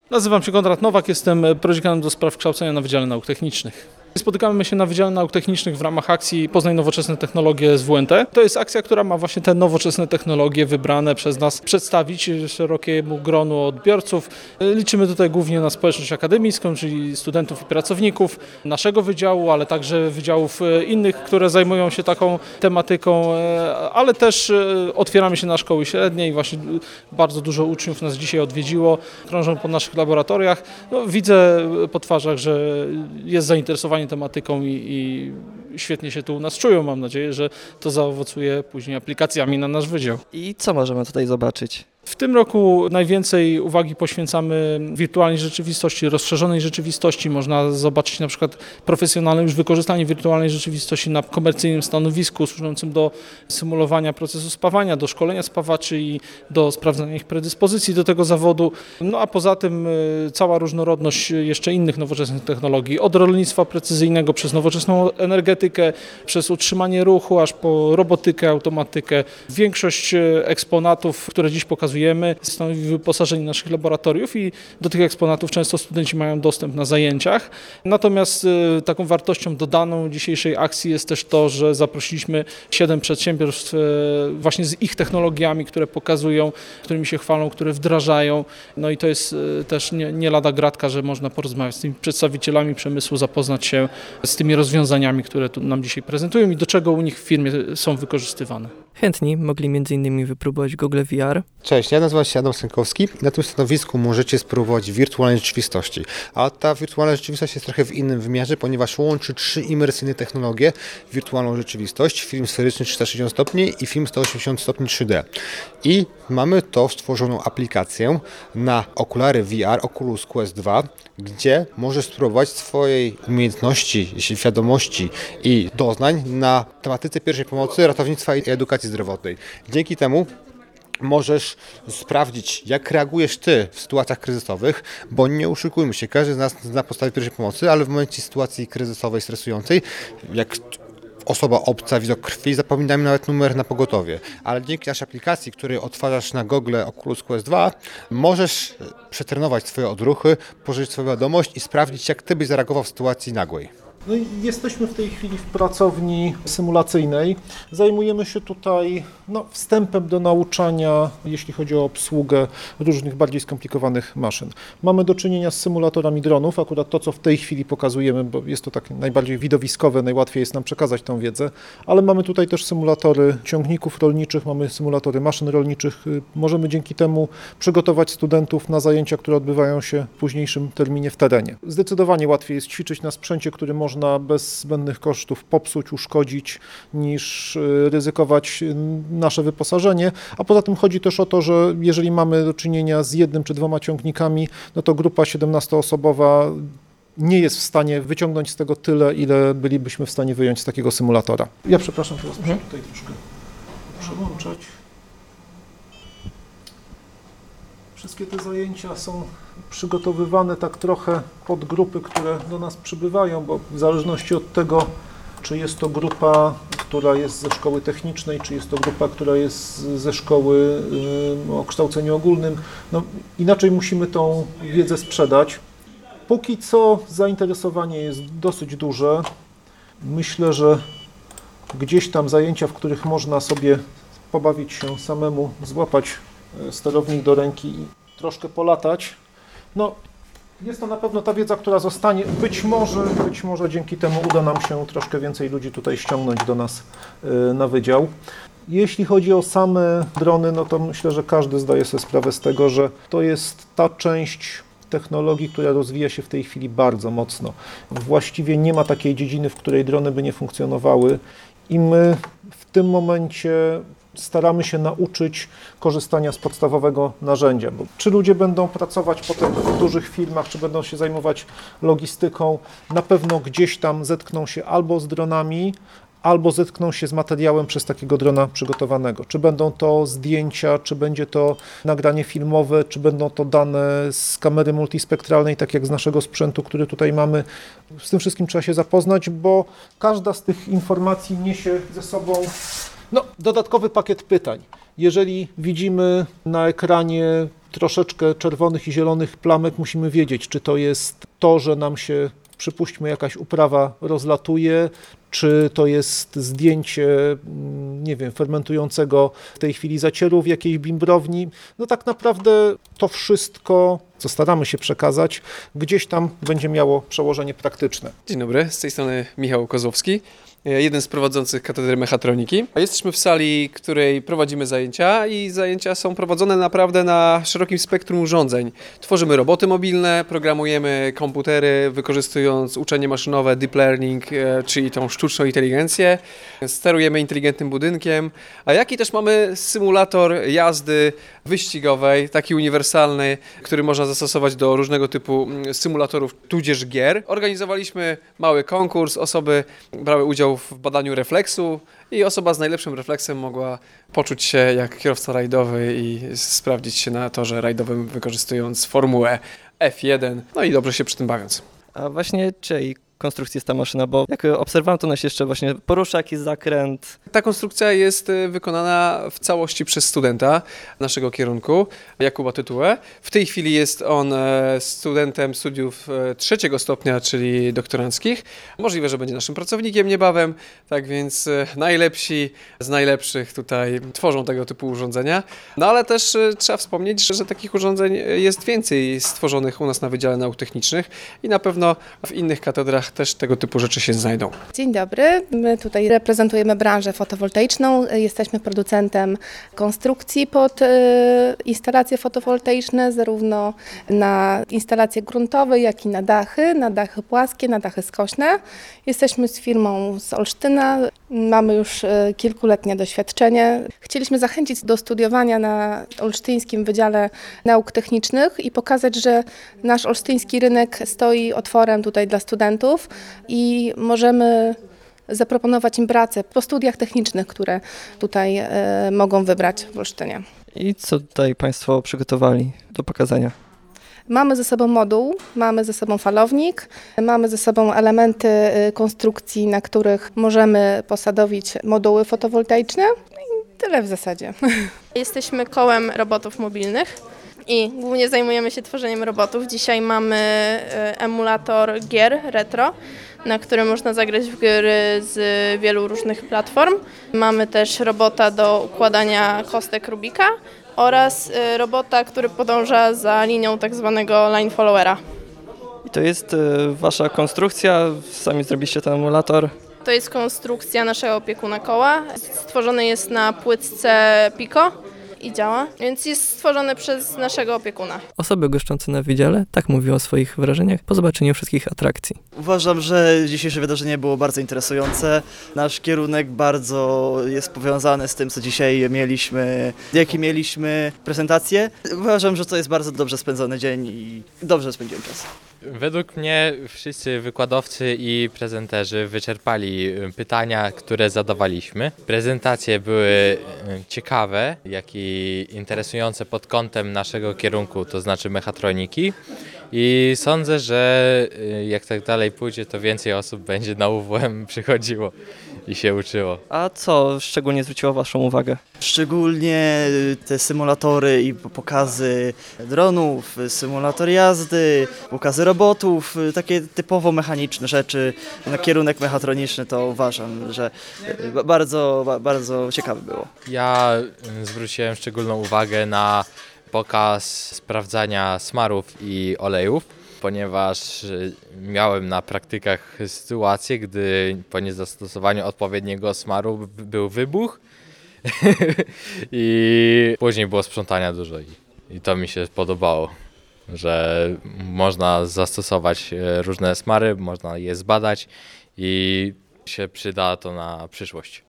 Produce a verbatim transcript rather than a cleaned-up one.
Nazywam się Konrad Nowak, jestem projektantem do spraw kształcenia na Wydziale Nauk Technicznych. Spotykamy się na Wydziale Nauk Technicznych w ramach akcji Poznaj Nowoczesne Technologie S W N T. To jest akcja, która ma właśnie te nowoczesne technologie wybrane przez nas przedstawić szerokiemu gronu odbiorców. Liczymy tutaj głównie na społeczność akademicką, czyli studentów i pracowników naszego wydziału, ale także wydziałów innych, które zajmują się taką tematyką, ale też otwieramy się na szkoły średnie i właśnie bardzo dużo uczniów nas dzisiaj odwiedziło, krążą po naszych laboratoriach. No, widzę po twarzach, że jest zainteresowanie tematyką i, i świetnie się tu u nas czują. Mam nadzieję, że to zaowocuje później aplikacjami na nasz wydział. I co możemy tutaj zobaczyć? W tym roku najwięcej uwagi poświęcamy wirtualnej rzeczywistości, rozszerzonej rzeczywistości. Można zobaczyć na przykład profesjonalne już wykorzystanie wirtualnej rzeczywistości na komercyjnym stanowisku służącym do symulowania procesu spawania, do szkolenia spawaczy i do sprawdzania ich predyspozycji do tego zawodu. No a poza tym cała różnorodność jeszcze innych nowoczesnych technologii, od rolnictwa precyzyjnego przez nowoczesną energetykę, przez utrzymanie ruchu, aż po robotykę, automatykę. Większość eksponatów, które dziś pokazujemy, stanowi wyposażenie naszych laboratoriów i do tych eksponatów często studenci mają dostęp na zajęciach. Natomiast y, taką wartością dodaną dzisiejszej akcji jest też to, że zaprosiliśmy siedem przedsiębiorstw y, właśnie z ich technologiami, które pokazują, którymi się chwalą, które wdrażają. No i to jest y, też nie, nie lada gratka, że można porozmawiać z tymi przedstawicielami przemysłu, zapoznać się z tymi rozwiązaniami, które tu nam dzisiaj prezentują i do czego u nich w firmie są wykorzystywane. Chętni mogli między innymi wypróbować Google V R. Cześć, ja nazywam się Adam Sękowski. Na tym stanowisku możecie spróbować wirtualnej rzeczywistości. A ta wirtualna rzeczywistość jest trochę w innym wymiarze, ponieważ łączy trzy imersyjne technologie. Wirtualną rzeczywistość, film sferyczny trzysta sześćdziesiąt stopni i film sto osiemdziesiąt stopni trzy D. I mamy to stworzoną aplikację na okulary V R Oculus Quest dwa, gdzie możesz spróbować swojej umiejętności, świadomości i doznań na tematyce pierwszej pomocy, ratownictwa i edukacji zdrowotnej. Dzięki temu możesz sprawdzić, jak reagujesz Ty w sytuacjach kryzysowych, bo nie oszukujmy się, każdy z nas zna podstawy pierwszej pomocy, ale w momencie sytuacji kryzysowej, stresującej, jak osoba obca, widok krwi, zapominamy nawet numer na pogotowie. Ale dzięki naszej aplikacji, której odtwarzasz na Google Oculus Quest dwa, możesz przetrenować swoje odruchy, pożyczyć swoją wiadomość i sprawdzić, jak Ty byś zareagował w sytuacji nagłej. No i jesteśmy w tej chwili w pracowni symulacyjnej. Zajmujemy się tutaj no, wstępem do nauczania, jeśli chodzi o obsługę różnych bardziej skomplikowanych maszyn. Mamy do czynienia z symulatorami dronów, akurat to, co w tej chwili pokazujemy, bo jest to tak najbardziej widowiskowe, najłatwiej jest nam przekazać tą wiedzę, ale mamy tutaj też symulatory ciągników rolniczych, mamy symulatory maszyn rolniczych. Możemy dzięki temu przygotować studentów na zajęcia, które odbywają się w późniejszym terminie w terenie. Zdecydowanie łatwiej jest ćwiczyć na sprzęcie, który może można bez zbędnych kosztów popsuć, uszkodzić, niż ryzykować nasze wyposażenie. A poza tym chodzi też o to, że jeżeli mamy do czynienia z jednym czy dwoma ciągnikami, no to grupa siedemnastoosobowa nie jest w stanie wyciągnąć z tego tyle, ile bylibyśmy w stanie wyjąć z takiego symulatora. Ja przepraszam, teraz muszę tutaj troszkę przełączać. Wszystkie te zajęcia są przygotowywane tak trochę pod grupy, które do nas przybywają, bo w zależności od tego, czy jest to grupa, która jest ze szkoły technicznej, czy jest to grupa, która jest ze szkoły y, o kształceniu ogólnym, no inaczej musimy tą wiedzę sprzedać. Póki co zainteresowanie jest dosyć duże. Myślę, że gdzieś tam zajęcia, w których można sobie pobawić się samemu, złapać sterownik do ręki i troszkę polatać. No, jest to na pewno ta wiedza, która zostanie. Być może, być może dzięki temu uda nam się troszkę więcej ludzi tutaj ściągnąć do nas na wydział. Jeśli chodzi o same drony, no to myślę, że każdy zdaje sobie sprawę z tego, że to jest ta część technologii, która rozwija się w tej chwili bardzo mocno. Właściwie nie ma takiej dziedziny, w której drony by nie funkcjonowały i my w tym momencie staramy się nauczyć korzystania z podstawowego narzędzia. Bo czy ludzie będą pracować potem w dużych firmach, czy będą się zajmować logistyką, na pewno gdzieś tam zetkną się albo z dronami, albo zetkną się z materiałem przez takiego drona przygotowanego. Czy będą to zdjęcia, czy będzie to nagranie filmowe, czy będą to dane z kamery multispektralnej, tak jak z naszego sprzętu, który tutaj mamy. Z tym wszystkim trzeba się zapoznać, bo każda z tych informacji niesie ze sobą no, dodatkowy pakiet pytań. Jeżeli widzimy na ekranie troszeczkę czerwonych i zielonych plamek musimy wiedzieć, czy to jest to, że nam się, przypuśćmy, jakaś uprawa rozlatuje, czy to jest zdjęcie, nie wiem, fermentującego w tej chwili zacieru w jakiejś bimbrowni. No tak naprawdę to wszystko, co staramy się przekazać, gdzieś tam będzie miało przełożenie praktyczne. Dzień dobry, z tej strony Michał Kozłowski, jeden z prowadzących Katedry Mechatroniki. Jesteśmy w sali, której prowadzimy zajęcia i zajęcia są prowadzone naprawdę na szerokim spektrum urządzeń. Tworzymy roboty mobilne, programujemy komputery, wykorzystując uczenie maszynowe, deep learning, czyli tą sztuczną inteligencję. Sterujemy inteligentnym budynkiem, a jak i też mamy symulator jazdy wyścigowej, taki uniwersalny, który można zastosować do różnego typu symulatorów, tudzież gier. Organizowaliśmy mały konkurs, osoby brały udział w badaniu refleksu i osoba z najlepszym refleksem mogła poczuć się jak kierowca rajdowy i sprawdzić się na torze rajdowym, wykorzystując formułę F jeden, no i dobrze się przy tym bawiąc. A właśnie czyjej konstrukcji jest ta maszyna, bo jak obserwowałem, to ona się jeszcze właśnie porusza, jakiś zakręt. Ta konstrukcja jest wykonana w całości przez studenta naszego kierunku, Jakuba Tytułę. W tej chwili jest on studentem studiów trzeciego stopnia, czyli doktoranckich. Możliwe, że będzie naszym pracownikiem niebawem, tak więc najlepsi z najlepszych tutaj tworzą tego typu urządzenia. No ale też trzeba wspomnieć, że, że takich urządzeń jest więcej stworzonych u nas na Wydziale Nauk Technicznych i na pewno w innych katedrach też tego typu rzeczy się znajdą. Dzień dobry, my tutaj reprezentujemy branżę fotowoltaiczną, jesteśmy producentem konstrukcji pod instalacje fotowoltaiczne, zarówno na instalacje gruntowe, jak i na dachy, na dachy płaskie, na dachy skośne. Jesteśmy z firmą z Olsztyna, mamy już kilkuletnie doświadczenie. Chcieliśmy zachęcić do studiowania na Olsztyńskim Wydziale Nauk Technicznych i pokazać, że nasz olsztyński rynek stoi otworem tutaj dla studentów i możemy zaproponować im pracę po studiach technicznych, które tutaj e, mogą wybrać w Olsztynie. I co tutaj Państwo przygotowali do pokazania? Mamy ze sobą moduł, mamy ze sobą falownik, mamy ze sobą elementy konstrukcji, na których możemy posadowić moduły fotowoltaiczne i tyle w zasadzie. Jesteśmy kołem robotów mobilnych i głównie zajmujemy się tworzeniem robotów. Dzisiaj mamy emulator gier retro, na którym można zagrać w gry z wielu różnych platform. Mamy też robota do układania kostek Rubika oraz robota, który podąża za linią tak zwanego line followera. I to jest y, wasza konstrukcja, sami zrobiliście ten emulator. To jest konstrukcja naszego opiekuna koła. Stworzony jest na płytce Pico i działa, więc jest stworzony przez naszego opiekuna. Osoby goszczące na wydziale tak mówiły o swoich wrażeniach po zobaczeniu wszystkich atrakcji. Uważam, że dzisiejsze wydarzenie było bardzo interesujące. Nasz kierunek bardzo jest powiązany z tym, co dzisiaj mieliśmy, jakie mieliśmy prezentacje. Uważam, że to jest bardzo dobrze spędzony dzień i dobrze spędziłem czas. Według mnie wszyscy wykładowcy i prezenterzy wyczerpali pytania, które zadawaliśmy. Prezentacje były ciekawe, jak i interesujące pod kątem naszego kierunku, to znaczy mechatroniki. I sądzę, że jak tak dalej pójdzie, to więcej osób będzie na U W M przychodziło i się uczyło. A co szczególnie zwróciło waszą uwagę? Szczególnie te symulatory i pokazy dronów, symulator jazdy, pokazy robotów, takie typowo mechaniczne rzeczy. Na kierunek mechatroniczny to uważam, że bardzo, bardzo ciekawe było. Ja zwróciłem szczególną uwagę na pokaz sprawdzania smarów i olejów, ponieważ miałem na praktykach sytuację, gdy po niezastosowaniu odpowiedniego smaru był wybuch i później było sprzątania dużo i, i to mi się podobało, że można zastosować różne smary, można je zbadać i się przyda to na przyszłość.